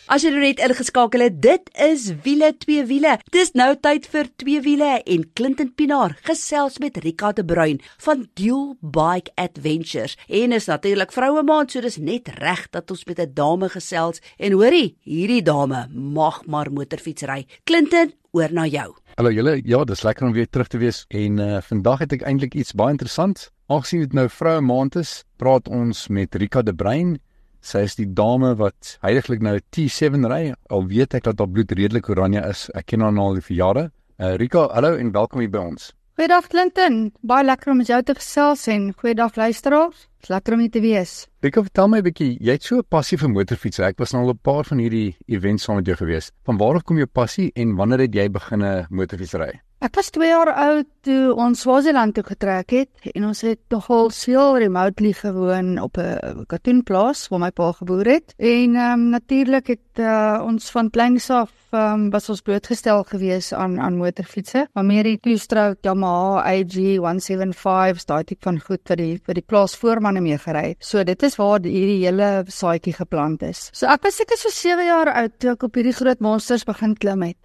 As jy net ingeskakel het, dit is wiele, twee wiele. Dis nou tyd vir twee wiele en Clinton Pinaar gesels met Rika de Bruin van Dual Bike Adventures. En is natuurlik vroue maand, so dis net reg dat ons met 'n dame gesels. En hoorie, hierdie dame mag maar motorfiets ry. Clinton, oor na jou. Hallo julle, ja, dis lekker om weer terug te wees en vandag het ek eintlik iets baie interessant. Aangesien dit nou vroue maand is, praat ons met Rika de Bruin. Sy is die dame wat heiliglik nou 'n T7 ry, al weet ek dat haar bloed redelik oranje is. Ek ken haar al vir jare. Rika, hallo en welkom hier by ons. Goeiedag Clinton, baie lekker om met jou te gesels en goeiedag luisteraars. Dis lekker om hier te wees. Rika, vertel my 'n bietjie, jy het so 'n passie vir motorfiets. Ek was nou al 'n paar van hierdie events saam met jou gewees. Van waar af kom jou passie en wanneer het jy begin motorfiets ry? Ek was 2 jaar oud toe ons Swaziland toe getrek het en ons het nogal veel remotely gewoon op 'n katoenplaas waar my pa geboer het. En natuurlik het ons van kleins af was ons blootgestel gewees aan motorfietsse. Maar meer die two-stroke Yamaha AG 175's, daai tipe van goed vir die plaasvoormanne mee gery. So dit is waar hierdie hele saadjie geplant is. So ek was seker so 7 jaar oud toe ek op hierdie groot monsters begin klim het.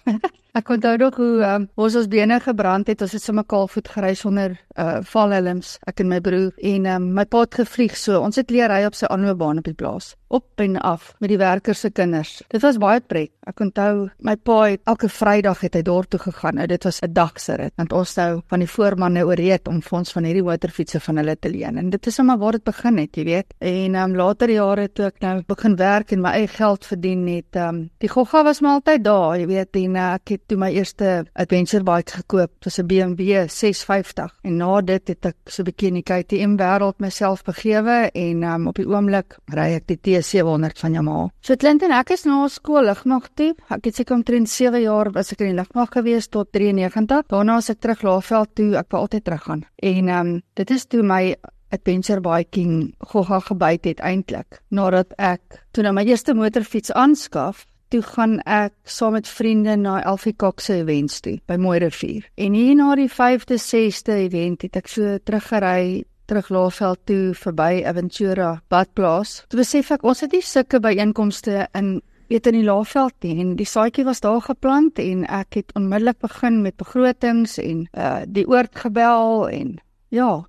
Ek onthou nog hoe ons bene gebrand het, ons het sommer kaalvoet gery sonder valhelms, ek en my broer, en my pa het gevlieg, so ons het leer ry op sy aanloopbaan op die plaas, op en af, met die werkers se kinders. Dit was baie pret. Ek onthou, my pa het elke Vrydag het hy daartoe gegaan, nou dit was 'n dagse rit, want ons nou van die voormanne oorreed om vir ons van hierdie motorfietsse van hulle te leen, en dit is sommer waar dit begin het, jy weet, en later jare toe ek nou begin werk en my eie geld verdien het, die gogga was maar altyd daar, jy weet, en ek het toe my eerste adventure bike gekoop, dit was 'n BMW 650, en na dit het ek so 'n bietjie in die KTM wêreld myself begewe, en op die oomblik ry ek die T700 van Yamaha. So Clinton, ek is na skool lugmag toe, ek het seker omtrent 7 jaar was ek in die lugmag gewees tot 93, daarna is ek terug Laagveld toe, ek wou altyd teruggaan, en dit is toe my adventure biking gogga gebyt het eintlik, nadat ek toe nou my eerste motorfiets aanskaf, toe gaan ek saam met vriende na Elfie Cox se events toe, by Mooirivier. En hier na die 5de, 6de event het ek so teruggery, terug Laagveld toe, verby Aventura badplaas. Toe besef ek, ons het nie sulke byeenkomste in die Laagveld nie, en die saadjie was daar geplant, en ek het onmiddellik begin met begrotings, en die oord gebel, en ja,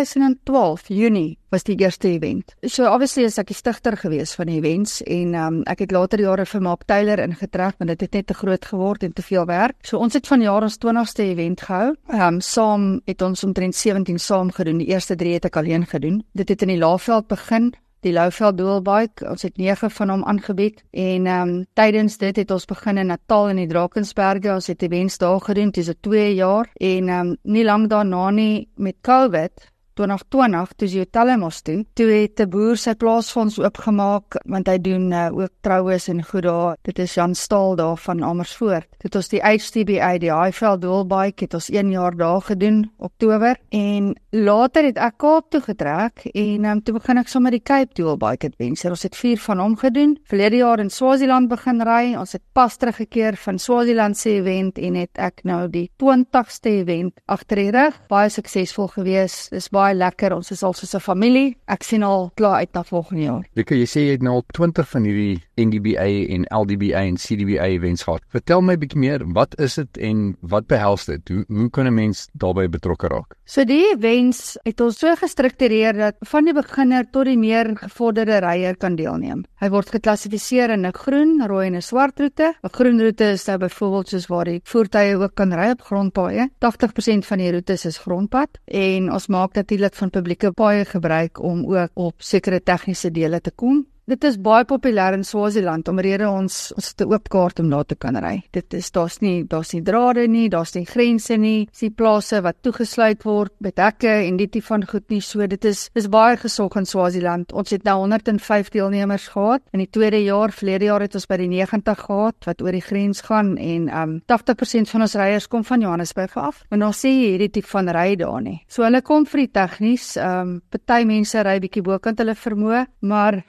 2012, Junie, was die eerste event. So obviously is ek die stigter gewees van die events, en ek het later jare vir Mark Taylor ingetrek, maar dit het net te groot geword en te veel werk. So ons het vanjaar ons 20ste event gehou. Saam het ons omtrent 17 saam gedoen, die eerste 3 het ek alleen gedoen. Dit het in die Laagveld begin, die Louveld Dual Bike, ons het 9 van hom aangebied, en tydens dit het ons begin in Natal in die Drakensberge, ons het events daar gedoen, dit is 2 jaar, en nie lang daarna nie met COVID, 2020, toe jy Telemos toe het 'n boer sy plaasfonds oopgemaak, want hy doen ook troues en goed daar, dit is Jan Staal daar van Amersfoort. Dit ons die HTBA, die Highveld Dual Bike, het ons 1 jaar daar gedoen, Oktober, en later het ek Kaap toe getrek, en toe begin ek sommer die Cape Dual Bike Adventure, ons het 4 van hom gedoen, verlede jaar in Swaziland begin ry, ons het pas teruggekeer van Swaziland se event, en het ek nou die 20ste event agter die rug, baie suksesvol gewees, dis baie lekker, ons is al soos 'n familie, ek sien al klaar uit na volgende jaar. Rika, jy sê jy het nou al 20 van hierdie NDBA en LDBA en CDBA events gehad. Vertel my 'n bietjie meer, wat is dit en wat behels dit? Hoe kan 'n mens daarbey betrokke raak? So die events het ons so gestruktureer dat van die beginner tot die meer gevorderde ryer kan deelneem. Hy word geklassifiseer in 'n groen, rooi en 'n swart roete. 'n Groen roete is nou byvoorbeeld soos waar die voertuie ook kan ry op grondpaaie. 80% van die roetes is grondpad, en ons maak natuurlik van publieke paaie gebruik om ook op sekere tegniese dele te kom. Dit is baie populêr in Swaziland, omrede ons het 'n oop kaart om daar te kan ry. Daar's nie drade nie, daar's nie grense nie, dis die plase wat toegesluit word met hekke en die tipe van goed nie, so dit is baie gesog in Swaziland. Ons het nou 105 deelnemers gehad, in die tweede jaar, verlede jaar het ons by die 90 gehad, wat oor die grens gaan, en 80% van ons ryers kom van Johannesburg af, en ons sê hierdie tipe van ry daar nie. So hulle kom vir die tegnies, party mense ry bietjie bokant hulle vermoë, maar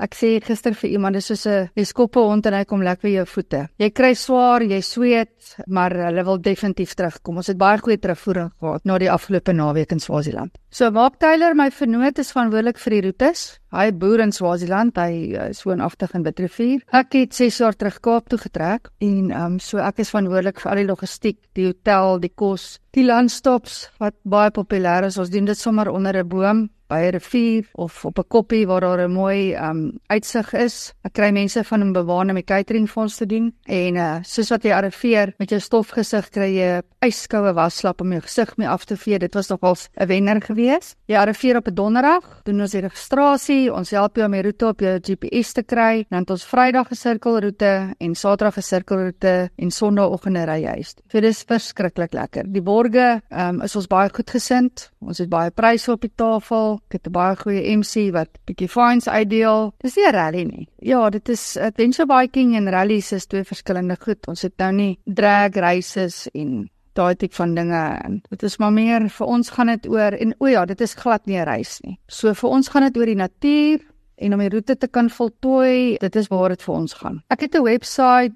Ek sê gister vir iemand, dis soos 'n skoppehond en hy kom lekker by jou voete. Jy kry swaar, jy sweet, maar hulle wil definitief terugkom. Ons het baie goeie terugvoering gehad na die afgelope naweek in Swaziland. So Mark Taylor, my vernoot, is verantwoordelik vir die roetes. Hy boer in Swaziland, hy is woonagtig in Bidrivier. Ek het 6 jaar terug Kaap toe getrek en so ek is verantwoordelik vir al die logistiek, die hotel, die kos, die landstops wat baie populêr is. Ons doen dit sommer onder 'n boom by 'n rivier of op 'n koppie waar daar 'n mooi uitsig is. Ek kry mense van 'n bewaar om die catering vir ons te doen en soos wat jy arriveer met jou stofgesig kry jy yskoue waslap om jou gesig mee af te vee. Dit was nogals 'n wenner geweest. Jy arriveer op 'n donderdag, doen ons die registrasie, ons help jou om die roete op jou GPS te kry, dan het ons Vrydag 'n sirkelroete en Saterdag 'n sirkelroete en Sondagoggend ry jy huis toe. So dis verskriklik lekker. Die borge is ons baie goed gesind. Ons het baie pryse op die tafel. Ek het 'n baie goeie MC wat bietjie fines uitdeel. Dis nie 'n rally nie. Ja, dit is adventure biking en rallies is twee verskillende goed. Ons het nou nie drag races en daai tipe van dinge en dit is maar meer vir ons gaan dit oor en dit is glad nie 'n reis nie. So vir ons gaan dit oor die natuur en om die roete te kan voltooi, dit is waar dit vir ons gaan. Ek het 'n webwerf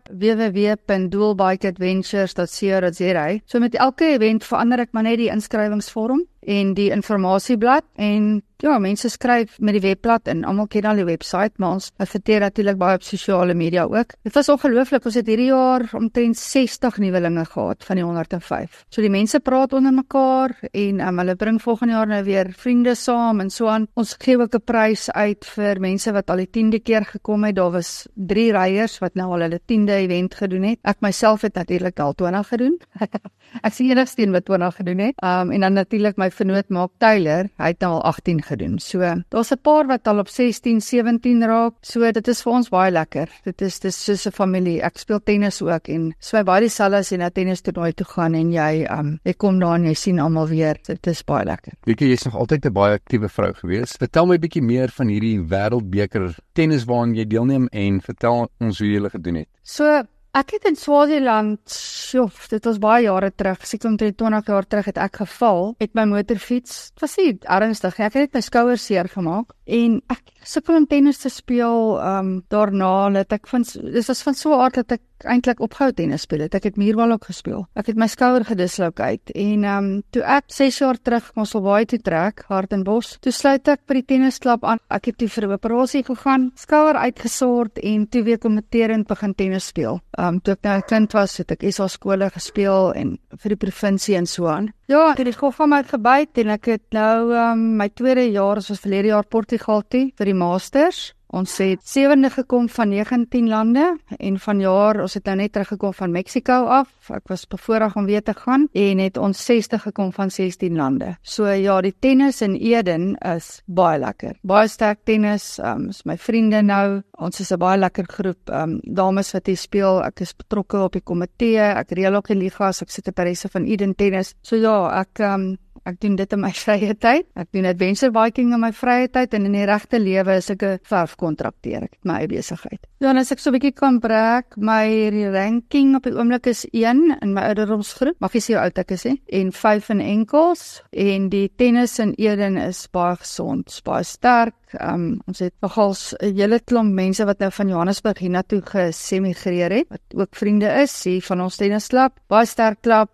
www.dualbikeadventures.co.za. So met elke event verander ek maar net die inskrywingsvorm en die informasieblad en ja, mense skryf met die webblad en almal ken al die webwerf, maar ons adverteer natuurlik baie op sosiale media ook. Dit was ongelooflik, ons het hierdie jaar omtrent 60 nuwelinge gehad van die 105. So die mense praat onder mekaar en hulle bring volgende jaar nou weer vriende saam en so aan. Ons gee ook 'n prys uit vir mense wat al die 10de keer gekom het. Daar was 3 ryers wat nou al hulle 10de event gedoen het. Ek myself het natuurlik al 20 gedoen. Ek sien enigste een wat 20 gedoen het. En dan natuurlik my vernoot Mark Taylor, hy het nou al 18 gedoen. So, daar's 'n paar wat al op 16, 17 raak. So, dit is vir ons baie lekker. Dit is soos 'n familie. Ek speel tennis ook en so baie dieselfde as jy na tennistoernooi toe gaan en jy kom daar en jy sien almal weer. Dit is baie lekker. Wiekie, jy's nog altyd 'n baie aktiewe vrou gewees. Vertel my 'n bietjie meer van hierdie wêreldbeker tennis waaraan jy deelneem en vertel ons hoe jy dit gedoen het. So, ek het in Swaziland, dit was baie jare terug, seker omtrent 20 jaar terug het ek geval met my motorfiets. Dit was nie ernstig, ek het net my skouers seer gemaak en ek sukkel om tennis te speel daarna, dit was van so 'n aard dat ek eintlik opgehou tennis speel het. Ek het muurbal ook gespeel. Ek het my skouer gedislocate en toe ek 6 jaar terug Mosselbaai toe trek, Hartenbos, toe sluit ek by die tennisklub aan. Ek het toe vir 'n operasie gegaan, skouer uitgesort en toe weer kommenterend begin tennis speel. Toe ek nou 'n kind was, het ek SA skole gespeel en vir die provinsie en so aan. Ja, ek het die gogga my gebyt en ek het nou my tweede jaar, ons was verlede jaar Portugal toe vir die Masters. Ons het 7de gekom van 19 lande en vanjaar, ons het nou net teruggekom van Mexico af. Ek was bevoorreg om weer te gaan en het ons 60 gekom van 16 lande. So ja, die tennis in Eden is baie lekker. Baie sterk tennis, is my vriende nou. Ons is 'n baie lekker groep dames wat hier speel. Ek is betrokke op die komitee, ek reël ook die ligas, ek sekretaresse van Eden Tennis. So ja, ek doen dit in my vrye tyd. Ek doen adventure biking in my vrye tyd en in die regte lewe is ek 'n verfkontrakteur. Ek het my eie besigheid. Ja, en as ek so 'n bietjie kan brek, my ranking op die oomblik is 1 in my ouderdomsgroep. Mag jy sê hoe oud ek is, en 5 in enkels. En die tennis in Eden is baie gesond, baie sterk. Ons het nogals 'n hele klomp mense wat nou van Johannesburg hiernatoe gesemigreer het, wat ook vriende is hier van ons tennisklub. Baie sterk klub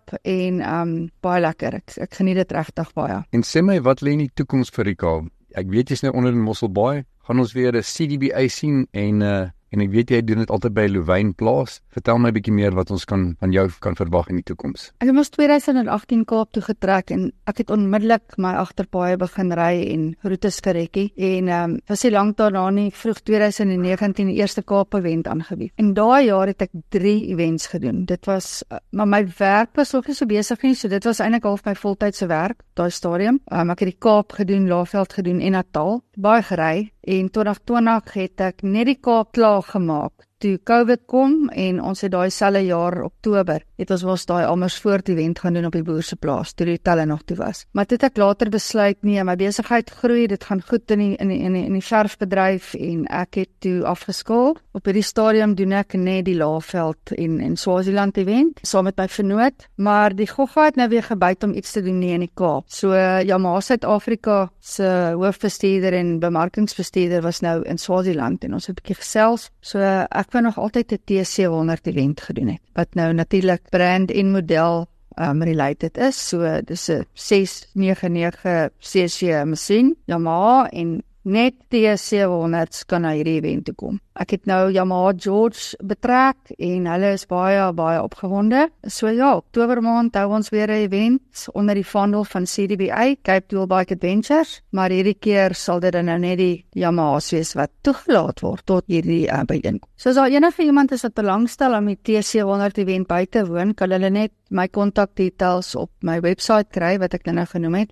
en baie lekker. Ek geniet dit regtig baie. En sê my, wat lê in die toekoms vir Rika? Ek weet jy's nou onder in Mosselbaai. Gaan ons weer 'n CDBA sien en ek weet jy doen dit altyd by Louwyn Plaas. Vertel my 'n bietjie meer wat ons van jou kan verwag in die toekoms. Ek het mos 2018 Kaap toe getrek en ek het onmiddellik my agterpaaie begin ry en roetes gerekkie en was nie lank daarna nie, vroeg 2019 die eerste Kaap event aangebied. En daai jaar het ek 3 events gedoen. Dit was maar my werk was ook nie so besig nie, so dit was eintlik half my voltydse werk, daai stadium. Ek het die Kaap gedoen, Laagveld gedoen en Natal, baie gery. En 2020 het ek net die Kaap klaar gemaak toe COVID kom en ons het daai selfe jaar Oktober het ons daai Amersfoort event gaan doen op die boer se plaas toe die telle nog toe was. Maar toe het ek later besluit nee, my besigheid groei, dit gaan goed in die verfbedryf en ek het toe afgeskaal. Op hierdie stadium doen ek net die Laagveld en Swaziland event saam met my vernoot, maar die gogga het nou weer gebyt om iets te doen nie in die Kaap. So Yamaha Suid-Afrika se hoofbestuurder en bemarkingsbestuurder was nou in Swaziland en ons het 'n bietjie gesels. So ek wou nog altyd 'n T700 event gedoen het, wat nou natuurlik brand en model related is. So dis 'n 699 cc masjien, Yamaha en net T700s kan na hierdie event toe kom. Ek het nou Yamaha George betrek en hulle is baie opgewonde. So ja, Oktober maand hou ons weer 'n event onder die vaandel van CDBA, Cape Dual Bike Adventures, maar hierdie keer sal dit dan nou net die Yamahas wees wat toegelaat word tot hierdie byeenkoms. So as daar enige iemand is wat belangstel om die T700 event by te woon, kan hulle net my kontakdetails op my website kry wat ek nou genoem het,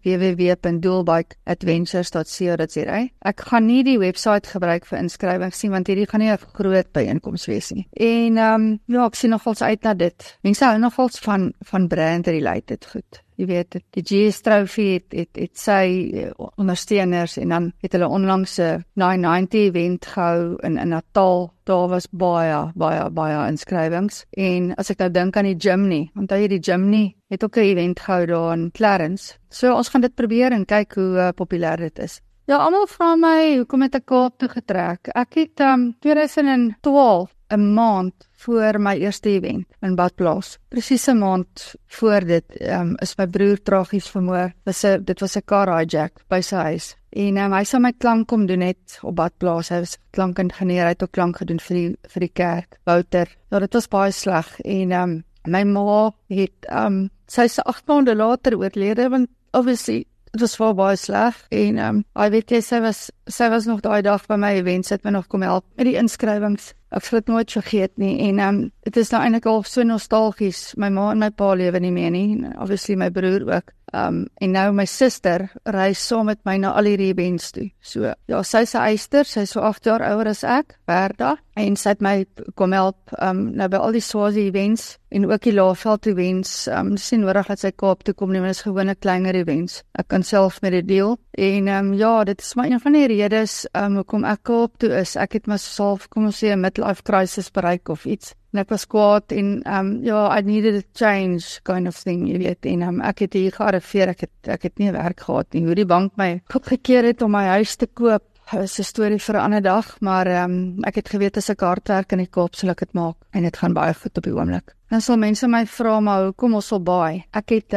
www.dualbikeadventures.co.za. Ek gaan nie die website gebruik vir inskrywings nie, want hierdie gaan nie 'n groot byeenkoms wees nie. En ja, ek sien nogals uit na dit. Mense hou nogals van brand related goed. Jy weet, die GS Trophy het sy ondersteuners en dan het hulle onlangs 'n 990 event gehou in Natal. Daar was baie inskrywings. En as ek nou dink aan die Jimny, onthou jy die Jimny het ook 'n event gehou daar in Clarence. So ons gaan dit probeer en kyk hoe populêr dit is. Ja, almal vra my, hoekom het ek Kaap toe getrek? Ek het 2012, 'n maand voor my eerste event in Badplaas. Presies 'n maand voor dit is my broer tragies vermoor. Dit was 'n car hijack by sy huis. En hy sou my klank kom doen net op Badplaas. Hy was klankingenieur, hy het ook klank gedoen vir die kerk, Wouter. Ja, dit was baie sleg. En my ma het sy is 8 maande later oorlede, want obviously dit was vir baie sleg. En hy weet jy, sy was nog daai dag by my event, sy het my nog kom help met die inskrywings. Ek sal dit nooit vergeet nie. En dit is nou eintlik al so nostalgies. My ma en my pa lewe nie meer nie, en obviously my broer ook. En nou my suster reis saam met my na al hierdie events toe. So ja, sy is 'n eister, sy is so 8 jaar ouer as ek, Berda, en sy het my kom help nou by al die Swazi events en ook die Laagveld events. Dis nie nodig dat sy Kaap toe kom nie, maar dis gewone kleiner events. Ek kan self met dit deel. En ja, dit is maar een van die redes hoekom ek Kaap toe is. Ek het myself, kom ons sê, 'n midlife crisis bereik of iets. En ek was kwaad en I needed a change kind of thing, jy weet. En ek het hier gearriveer, ek het nie werk gehad nie. Hoe die bank my opgekeer het om my huis te koop, is 'n storie vir 'n ander dag, maar ek het geweet as ek hard werk in die Kaap sal ek dit maak, en dit gaan baie goed op die oomblik. Dan sal mense my vra, maar hoekom Mossel Baai? Ek het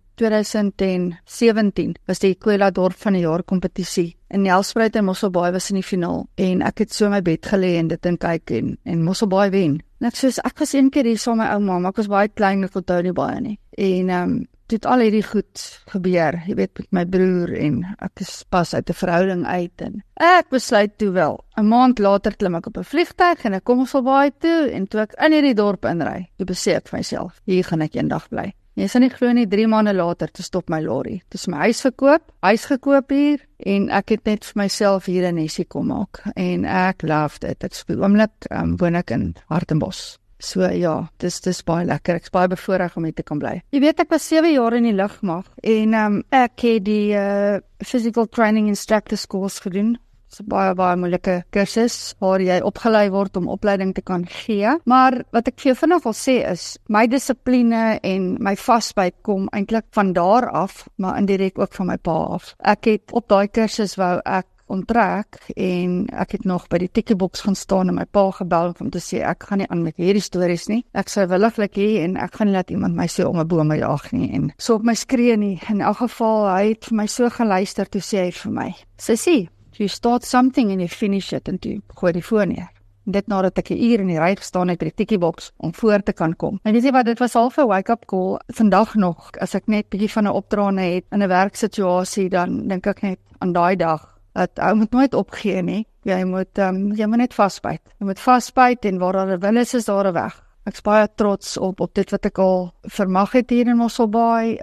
2017 was die Kwela Dorp van die jaar kompetisie. En Nelspruit en Mossel Baai was in die finaal. En ek het so my bed gelê en dit en kyk en Mossel Baai wen. En ek was een keer hier saam met my ouma, maar ek was baie klein, ek onthou nie baie nie. En toe het al hierdie goed gebeur, jy weet, met my broer, en ek is pas uit 'n verhouding uit, en ek besluit toe wel. 'n maand later klim ek op 'n vliegtuig en ek kom Mossel Baai toe, en toe ek in hierdie dorp inry, toe besef ek vir myself, hier gaan ek eendag bly. Jy sal nie glo nie, 3 maande later te stop my lorry. Dis my huis gekoop hier, en ek het net vir myself hier 'n nesie kom maak. En ek love dit. Ek speel oomblik woon ek in Hartenbos. So ja, dis baie lekker. Ek is baie bevoorreg om hier te kan bly. Jy weet, ek was 7 jaar in die lugmag en ek het die physical training instructor course gedoen. Dis 'n baie moeilike kursus waar jy opgelei word om opleiding te kan gee. Maar wat ek vir jou vinnig wil sê is, my dissipline en my vasbyt kom eintlik van daar af, maar indirek ook van my pa af. Ek het op daai kursus wou ek onttrek en ek het nog by die tikkieboks gaan staan en my pa gebel om te sê ek gaan nie aan met hierdie stories nie. Ek sou williglik hê en ek gaan nie laat iemand my so om 'n boom jaag nie en so op my skree nie. In elk geval, hy het vir my so geluister, toe sê hy vir my, "Sissie, you start something and you finish it," en toe gooi die foon neer. En dit nadat ek 'n uur in die ry gestaan het by die tikkieboks om voor te kan kom. En weet jy wat, dit was half 'n wake-up call. Vandag nog, as ek net bietjie van 'n opdraande het in 'n werksituasie, dan dink ek net aan daai dag, dat ou moet nooit opgee nie. Jy moet net vasbyt. Jy moet vasbyt en waar daar 'n wil is daar 'n weg. Ek is baie trots op dit wat ek al vermag het hier in Mossel Baai.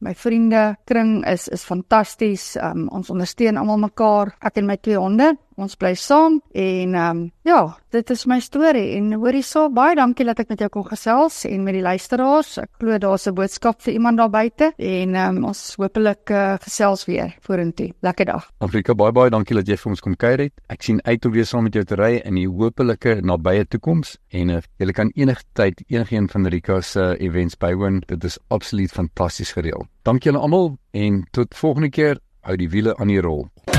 My vriende kring is fantasties. Ons ondersteun almal mekaar. Ek en my 2 honde. Ons bly saam en ja, dit is my storie. En hoorie so, baie dankie dat ek met jou kon gesels en met die luisteraars. Ek glo daar's 'n boodskap vir iemand daar buite en ons hopelik gesels weer vorentoe. Lekker dag. Afrika, baie dankie dat jy vir ons kom kuier het. Ek sien uit om weer saam met jou te ry in die hopelike nabye toekoms en jy kan enige tyd enigeen van Rika se events bywoon. Dit is absoluut fantasties gereël. Dankie julle almal en tot volgende keer. Hou die wiele aan die rol.